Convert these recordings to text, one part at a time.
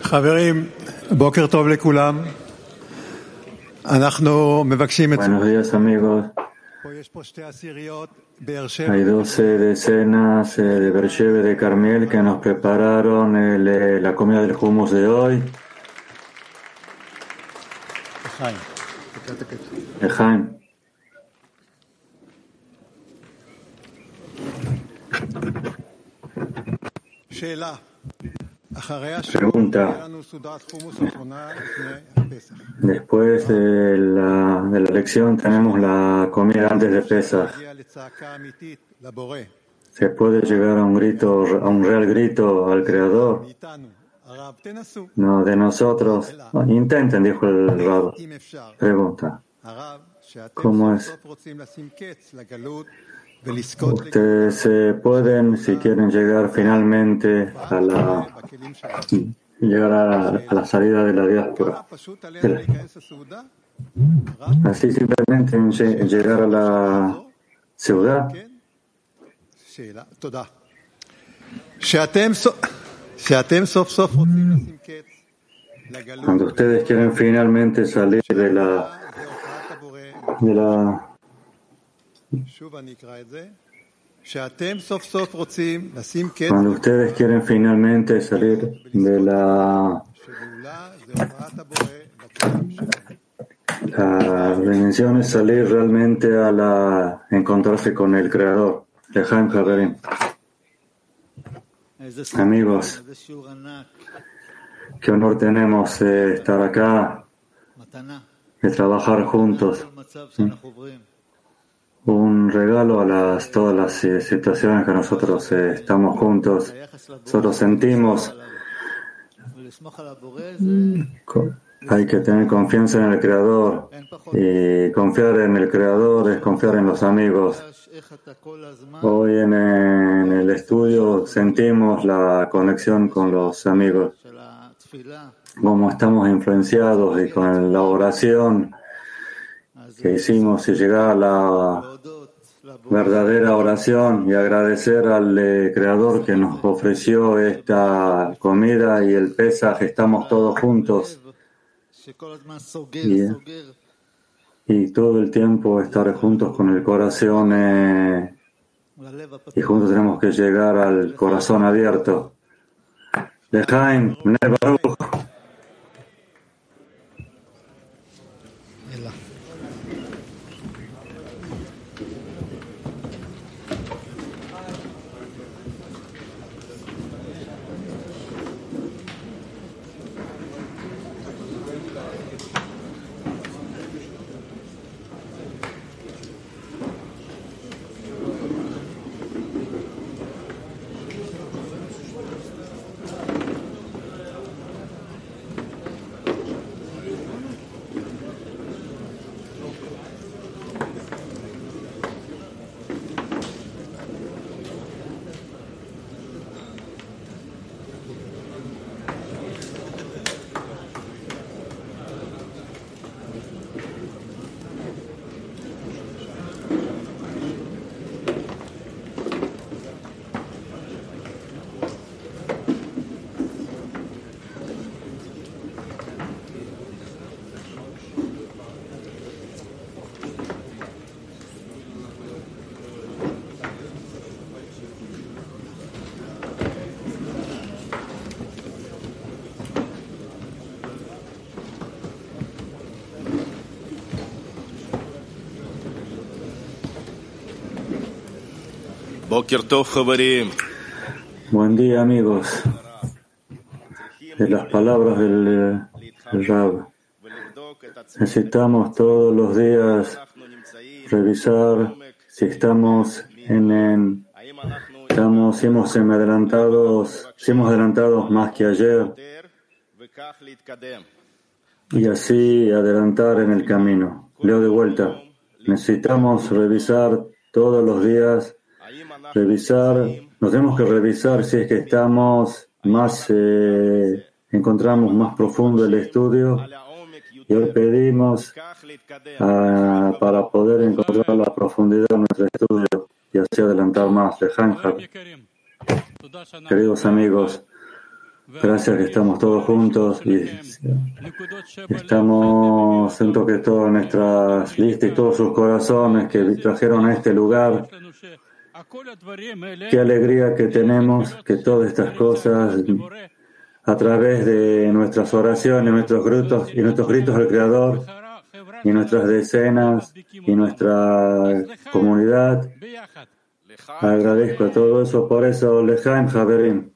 חברים, בוקר טוב לכולם. אנחנו מבקשים את... Buenos días, amigos. פה יש פה 2 עשיריות, באר שבע. Hay 12 decenas de Bercheve de Carmiel que nos prepararon la comida del hummus de hoy. חיים. Ejaim. שאלה. Pregunta. Después de la lección tenemos la comida antes de Pesach. ¿Se puede llegar a un grito, a un real grito al Creador? No, de nosotros. Intenten, dijo el Rab. Pregunta. ¿Cómo es? Ustedes pueden, si quieren llegar finalmente a la salida de la diáspora. Así simplemente llegar a la ciudad. Cuando ustedes quieren finalmente salir de la Cuando ustedes quieren finalmente salir de la dimensión es salir realmente a encontrarse con el Creador. Lejaim Haverim. Amigos, qué honor tenemos de estar acá, de trabajar juntos. Un regalo a todas las situaciones que nosotros estamos juntos. Nosotros sentimos. Hay que tener confianza en el Creador. Y confiar en el Creador es confiar en los amigos. Hoy en el estudio sentimos la conexión con los amigos. Cómo estamos influenciados y con la oración que hicimos y llegar a la verdadera oración y agradecer al Creador que nos ofreció esta comida y el Pesaj, estamos todos juntos y todo el tiempo estar juntos con el corazón y juntos tenemos que llegar al corazón abierto. Lejaim, Bnei Baruch. Buen día, amigos. De las palabras del Rab, necesitamos todos los días revisar si si hemos adelantado más que ayer y así adelantar en el camino. Leo de vuelta. Necesitamos revisar todos los días. Nos tenemos que revisar si es que estamos encontramos más profundo el estudio y hoy pedimos para poder encontrar la profundidad de nuestro estudio y así adelantar más. Queridos amigos, Gracias que estamos todos juntos y estamos, siento que todas nuestras listas y todos sus corazones que trajeron a este lugar. Qué alegría que tenemos que todas estas cosas, a través de nuestras oraciones, nuestros gritos al Creador, y nuestras decenas, y nuestra comunidad, agradezco todo eso, por eso, Lejaim Haverim.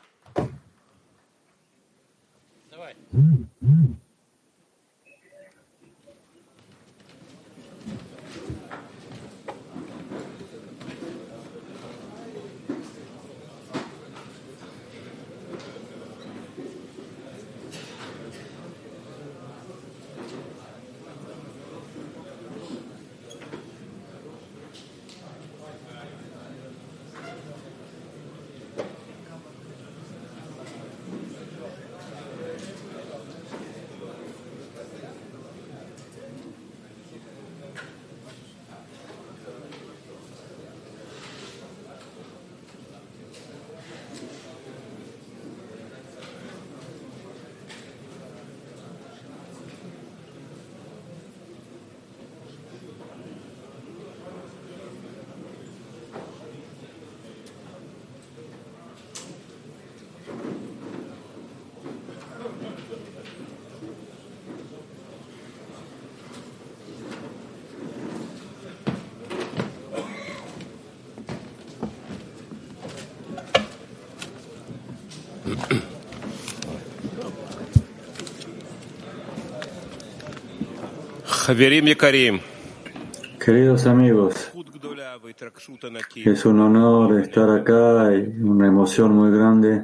Queridos amigos, es un honor estar acá y una emoción muy grande.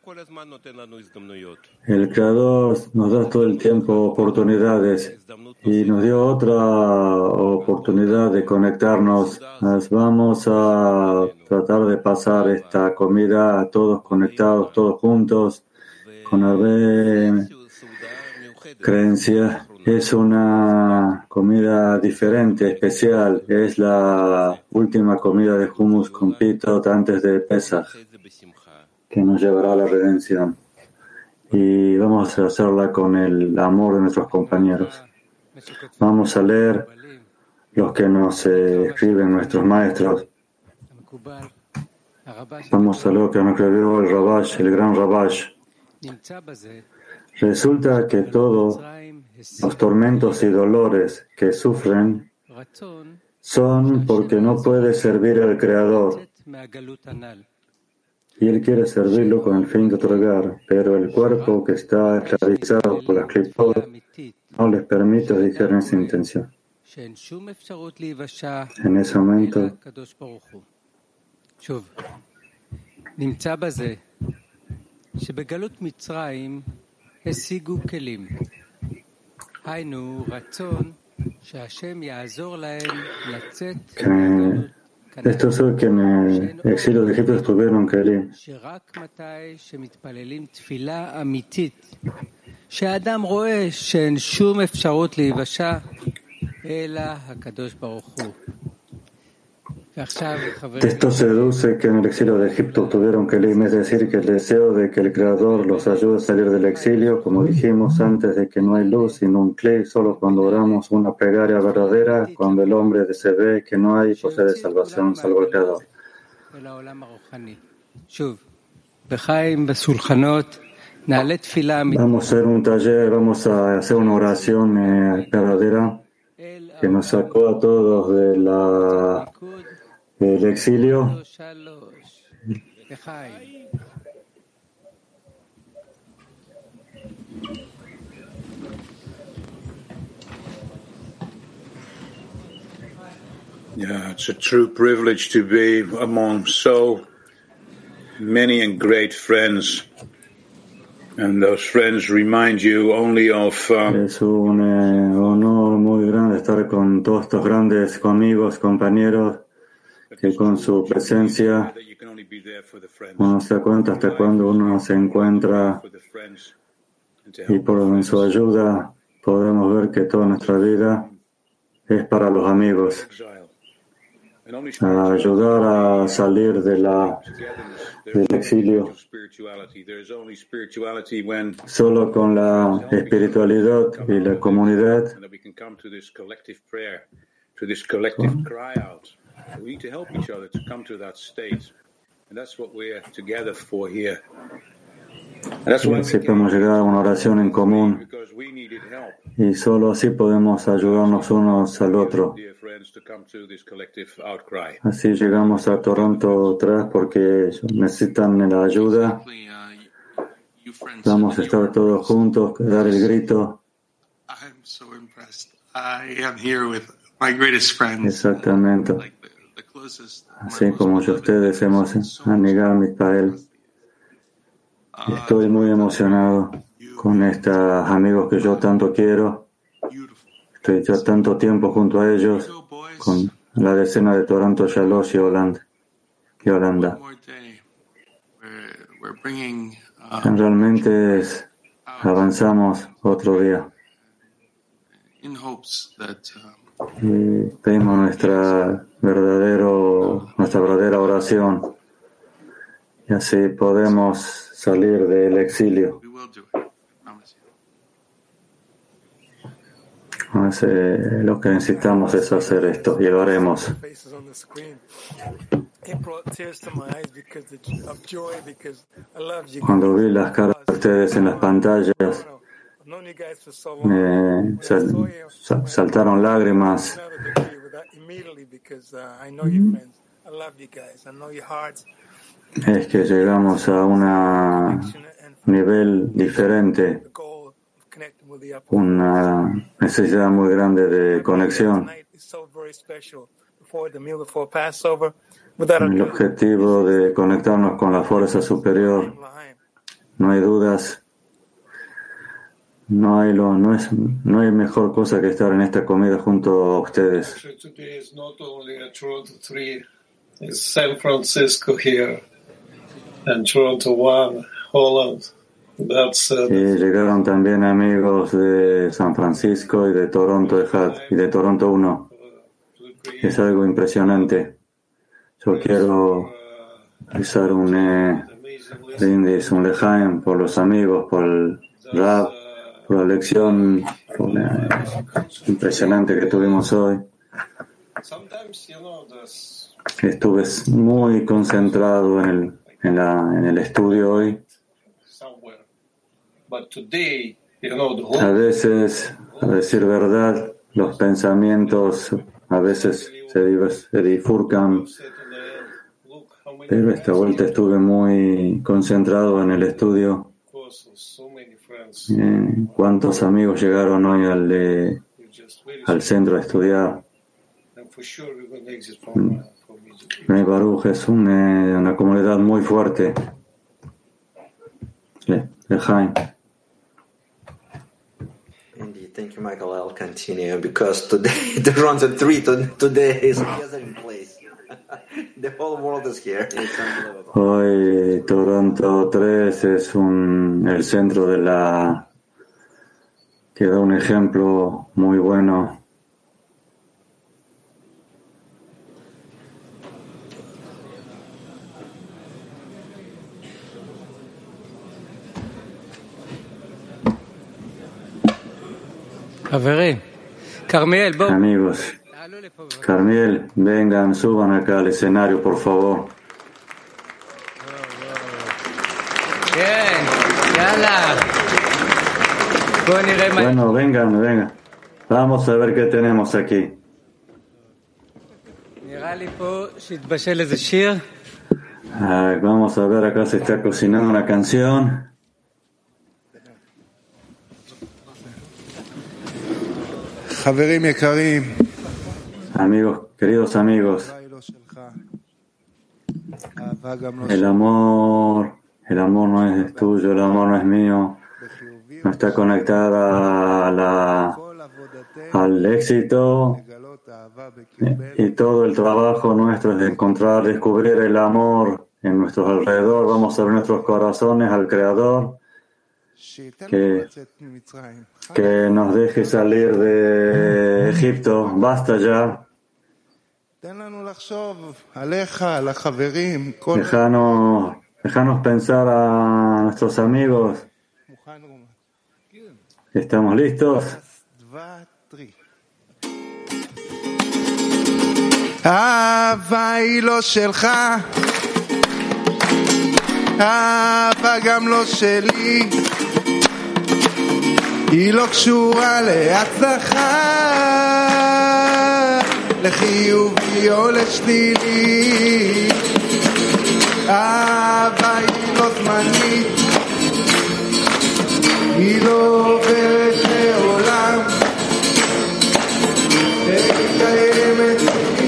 El Creador nos da todo el tiempo oportunidades y nos dio otra oportunidad de conectarnos. Vamos a tratar de pasar esta comida todos conectados, todos juntos, con la creencia. Es una comida diferente, especial. Es la última comida de hummus con pitot antes de Pesach, que nos llevará a la redención. Y vamos a hacerla con el amor de nuestros compañeros. Vamos a leer los que nos escriben nuestros maestros. Vamos a leer lo que nos escribió el Rabash, el gran Rabash. Resulta que todos los tormentos y dolores que sufren son porque no puede servir al Creador y Él quiere servirlo con el fin de otorgar, pero el cuerpo que está esclavizado por las clipot no les permite digerir esa intención. En ese momento estos son que en el exilio de Egipto estuvieron Kelim. Esto se deduce que en el exilio de Egipto obtuvieron Kelim, es decir, que el deseo de que el Creador los ayude a salir del exilio, como dijimos antes, de que no hay luz sino un Kli, solo cuando oramos una plegaria verdadera, cuando el hombre se ve que no hay posibilidad de salvación salvo el Creador. Vamos a hacer un taller, vamos a hacer una oración verdadera que nos sacó a todos del exilio. Yeah, it's a true privilege to be among so many and great friends. And those friends remind you only of... Es un honor muy grande estar con todos estos grandes amigos, compañeros, que con su presencia uno se da cuenta hasta cuando uno se encuentra y por su ayuda podemos ver que toda nuestra vida es para los amigos. a ayudar a salir del exilio. Solo con la espiritualidad y la comunidad así podemos llegar a una oración en común y solo así podemos ayudarnos unos al otro. Así llegamos a Toronto 3 porque necesitan la ayuda. Vamos a estar todos juntos, dar el grito. Exactamente. Así como yo ustedes hemos anegado a Israel. Estoy muy emocionado con estos amigos que yo tanto quiero. Estoy ya tanto tiempo junto a ellos, con la decena de Toronto, Shalosh y Holanda. Realmente avanzamos otro día. Y pedimos nuestra verdadera oración. Y así podemos salir del exilio. Lo que necesitamos es hacer esto y lo haremos. Cuando vi las caras de ustedes en las pantallas, me saltaron lágrimas. Es que llegamos a un nivel diferente, una necesidad muy grande de conexión. El objetivo de conectarnos con la fuerza superior, no hay dudas, no hay mejor cosa que estar en esta comida junto a ustedes. San Francisco here and Toronto 1, Holland. Y llegaron también amigos de San Francisco y de Toronto y de Toronto 1. Es algo impresionante. Yo quiero realizar un brindis, un lejaim por los amigos, por el Rab, por la lección impresionante que tuvimos hoy. Estuve muy concentrado en el estudio hoy. A veces, a decir verdad, los pensamientos a veces se bifurcan, pero esta vuelta estuve muy concentrado en el estudio. ¿Cuántos amigos llegaron hoy al centro a estudiar? Baruch es una comunidad muy fuerte. Lejaim. Indeed, thank you, Michael. I'll continue because today the runs at 3 today is a gathering place. The whole world is here. Hoy Toronto 3 es el centro que da un ejemplo muy bueno. Amigos, Carmiel, vengan, suban acá al escenario, por favor. Bueno, vengan. Vamos a ver qué tenemos aquí. Vamos a ver, acá se está cocinando una canción. Amigos, queridos amigos, el amor no es tuyo, el amor no es mío, no está conectada al éxito, y todo el trabajo nuestro es descubrir el amor en nuestros alrededor. Vamos a abrir nuestros corazones al Creador, que nos deje salir de Egipto, basta ya. Déjanos pensar a nuestros amigos. ¿Estamos listos? אהבה היא לא שלך, אהבה גם לא שלי, היא לא קשורה להצלחה, לחיובי או לשלילי. אהבה היא לא זמנית, היא לא עוברת לעולם, היא קיימת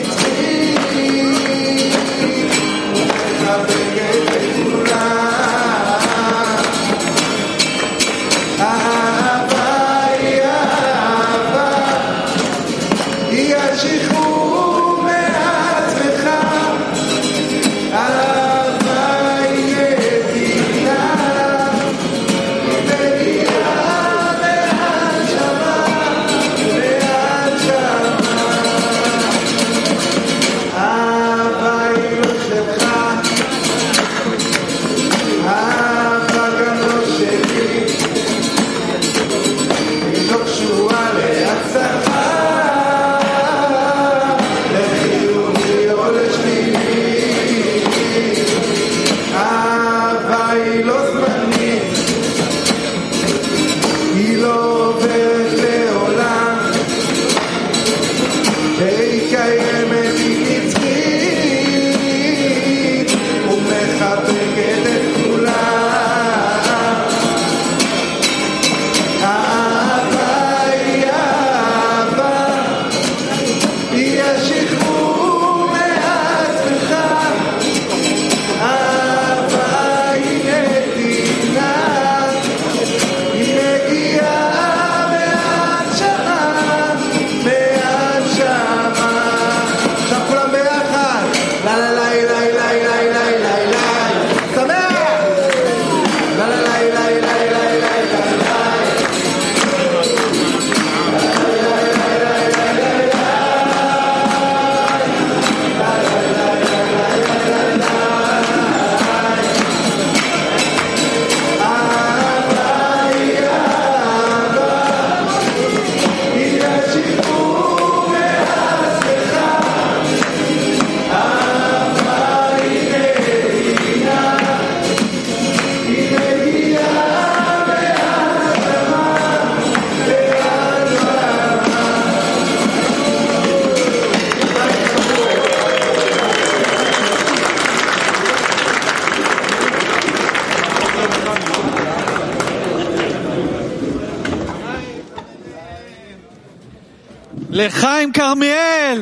לחיים כרמיאל!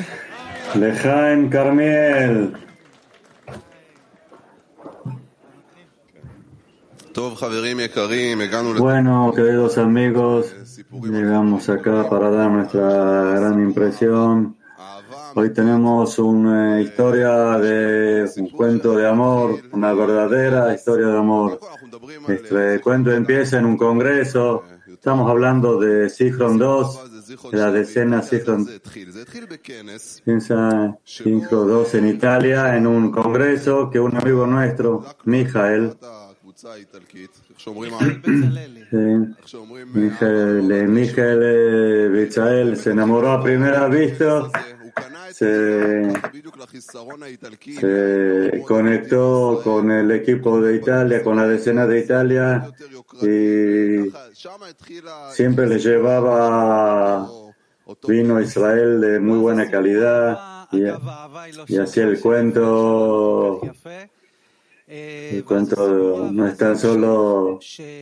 לחיים כרמיאל! Bueno, queridos amigos, llegamos acá para dar nuestra gran impresión. Hoy tenemos una historia de un cuento de amor, una verdadera historia de amor. Este cuento empieza en un congreso. Estamos hablando de Zichron 2, de la decena Zichron 2 en Italia, en un congreso que un amigo nuestro, Mijael Bichael, se enamoró a primera vista, se conectó con el equipo de Italia, con la decena de Italia, y siempre le llevaba vino a Israel de muy buena calidad, y hacía el cuento. El cuento no es tan solo.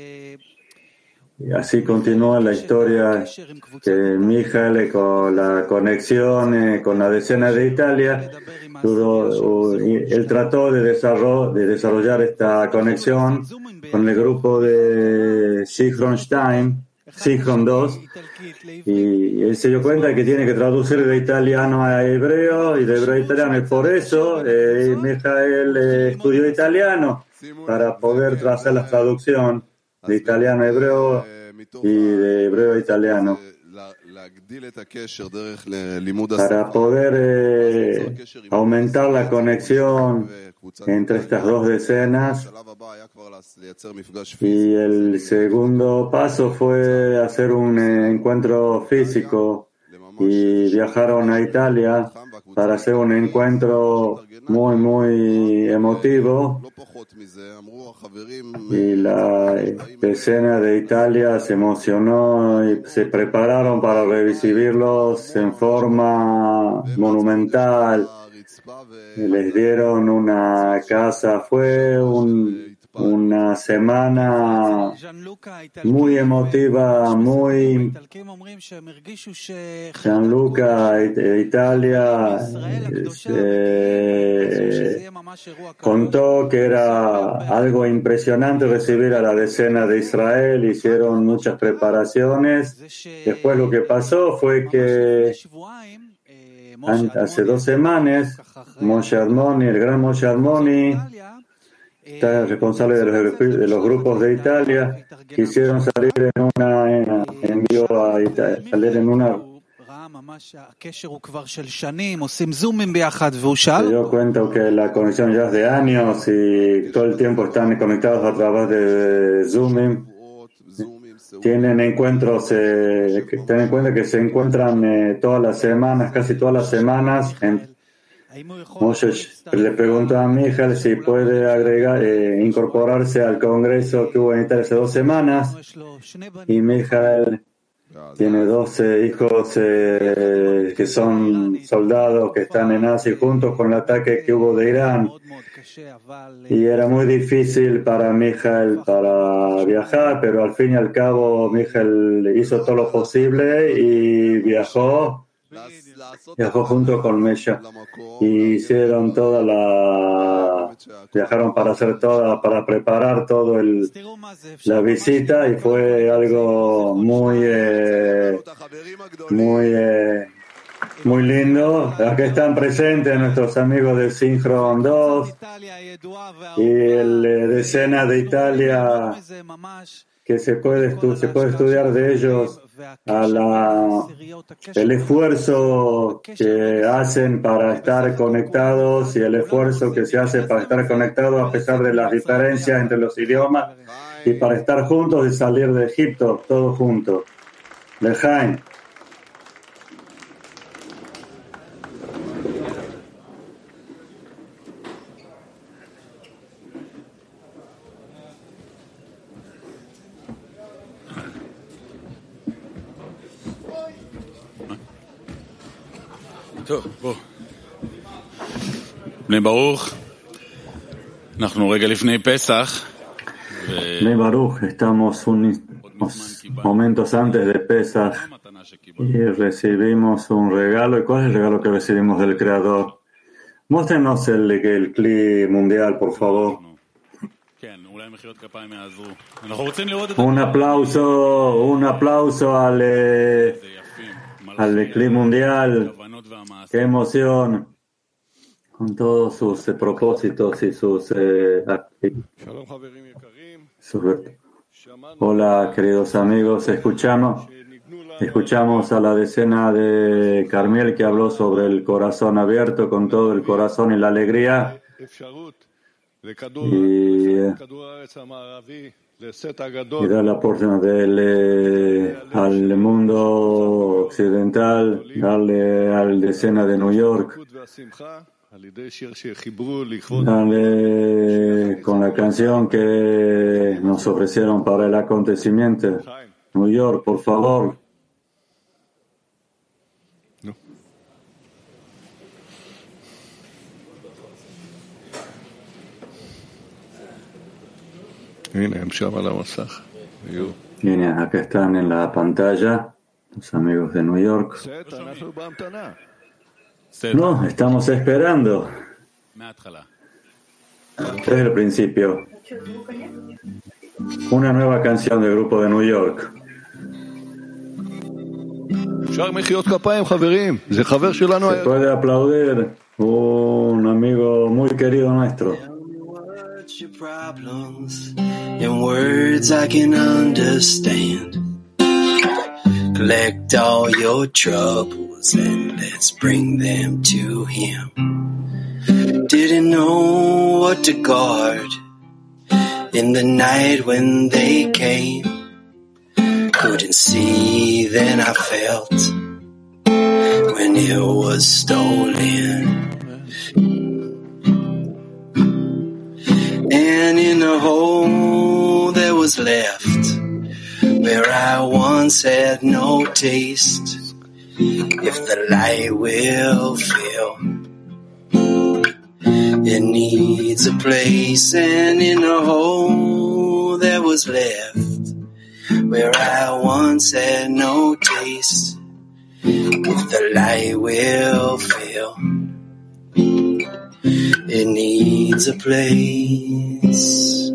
Y así continúa la historia que Mijael, con la conexión con la decena de Italia, él trató de desarrollar esta conexión con el grupo de Zichron 2, y él se dio cuenta que tiene que traducir de italiano a hebreo y de hebreo a italiano, y por eso Mijael estudió italiano para poder trazar la traducción de italiano a hebreo y de hebreo a italiano. para poder aumentar la conexión entre estas dos decenas. Y el segundo paso fue hacer un encuentro físico y viajaron a Italia para hacer un encuentro muy, muy emotivo. Y la decena de Italia se emocionó y se prepararon para recibirlos en forma monumental. Les dieron una casa. Fue una semana muy emotiva, muy... Gianluca, Italia, contó que era algo impresionante recibir a la decena de Israel. Hicieron muchas preparaciones. Después lo que pasó fue que hace 2 semanas, Moshe Armoni, el gran Moshe Armoni, está responsable de los grupos de Italia, quisieron salir envió a Italia, salir en una. Se dio cuenta que la conexión ya es de años y todo el tiempo están conectados a través de Zoom. Tienen encuentros, ten en cuenta que se encuentran todas las semanas, casi todas las semanas. Moshe le preguntó a Mijael si puede incorporarse al congreso que hubo en Italia hace 2 semanas. Y Mijael tiene 12 hijos que son soldados que están en Asia juntos con el ataque que hubo de Irán. Y era muy difícil para Mijael para viajar, pero al fin y al cabo Mijael hizo todo lo posible y viajó junto con Mesha y hicieron viajaron para hacer para preparar todo la visita, y fue algo muy lindo. Aquí están presentes nuestros amigos de Synchron 2 y el decena de Italia, que se puede estudiar de ellos el esfuerzo que hacen para estar conectados y el esfuerzo que se hace para estar conectados a pesar de las diferencias entre los idiomas y para estar juntos y salir de Egipto todos juntos. Lejaim. טוב, בוא. בני ברוך, אנחנו רגע לפני פסח. Bnei Baruch, estamos unos momentos antes de Pesach y recibimos un regalo. ¿Y cuál es el regalo que recibimos del Creador? Muéstrenos el Kli mundial, por favor. Un aplauso al Kli mundial. Qué emoción, con todos sus propósitos y sus Hola, queridos amigos, escuchamos a la decena de Carmiel que habló sobre el corazón abierto, con todo el corazón y la alegría. Y da la oportunidad al mundo occidental, darle al decena de New York, darle con la canción que nos ofrecieron para el acontecimiento. New York, por favor. Bien, acá están en la pantalla los amigos de New York. No, estamos esperando. Desde el principio. Una nueva canción del grupo de New York. Se puede aplaudir, un amigo muy querido nuestro. Your problems in words I can understand. Collect all your troubles and let's bring them to Him. Didn't know what to guard in the night when they came. Couldn't see, then I felt when it was stolen. And in a hole that was left where I once had no taste, if the light will fail, it needs a place. And in a hole that was left where I once had no taste, if the light will fail, it needs a place.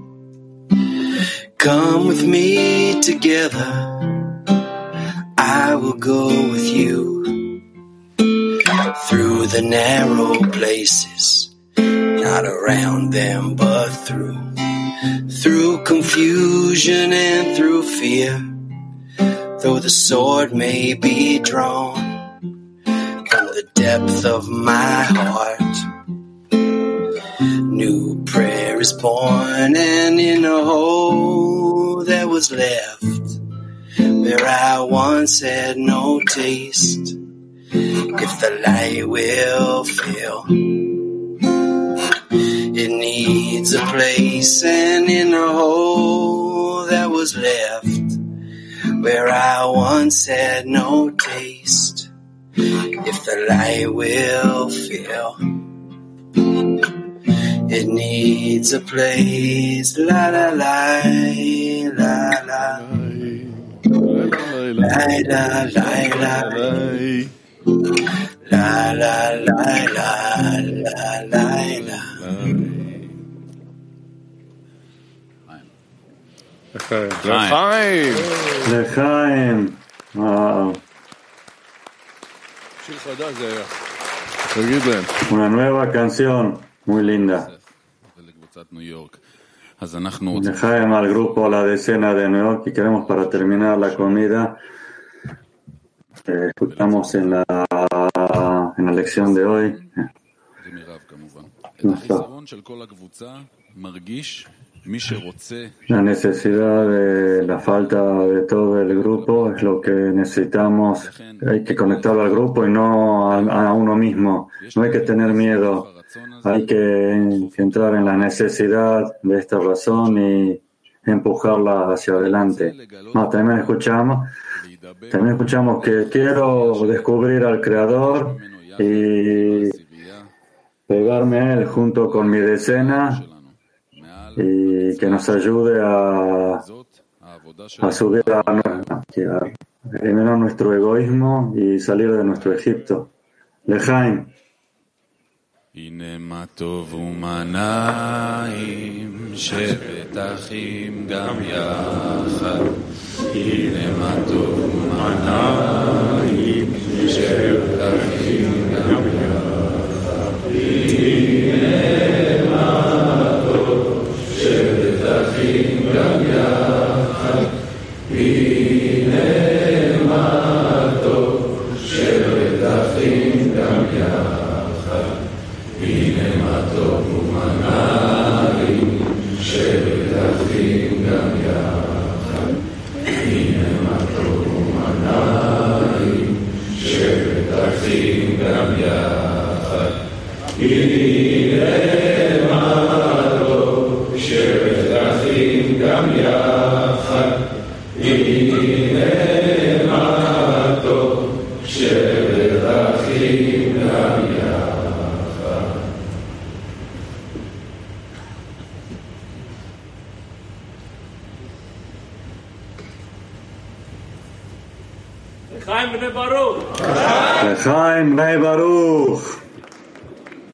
Come with me together, I will go with you through the narrow places, not around them but through confusion and through fear. Though the sword may be drawn from the depth of my heart, new prayer is born. And in a hole that was left where I once had no taste, if the light will fail, it needs a place. And in a hole that was left where I once had no taste, if the light will fail, it needs a place. La la la la la la la la la la la la. לחיים. לחיים. וואו. שיר חדש זה היה. תגיד להם. Una nueva canción, muy linda. Lejaim al grupo La Decena de New York, y queremos, para terminar la comida, escuchamos en la lección de hoy la necesidad de la falta de todo el grupo. Es lo que necesitamos. Hay que conectarlo al grupo y no a uno mismo. No hay que tener miedo. Hay que entrar en la necesidad de esta razón y empujarla hacia adelante. También escuchamos que quiero descubrir al Creador y pegarme a Él junto con mi decena, y que nos ayude a subir a eliminar nuestro egoísmo y salir de nuestro Egipto. Lejaim. הנה מה טוב ומה נעים שבת אחים גם יחד. הנה מה טוב ומה נעים שבת אחים גם יחד. הנה מה טוב שבת אחים גם יחד. הנה מה טוב שבת אחים גם יחד. הנה מה טוב ומה נעים שבת אחים גם יחד. הנה מה טוב ומה נעים שבת אחים גם יחד. הנה מה טוב שבת אחים גם יחד. הנה מה טוב שבת אחים גם יחד. לחיים בני ברוך.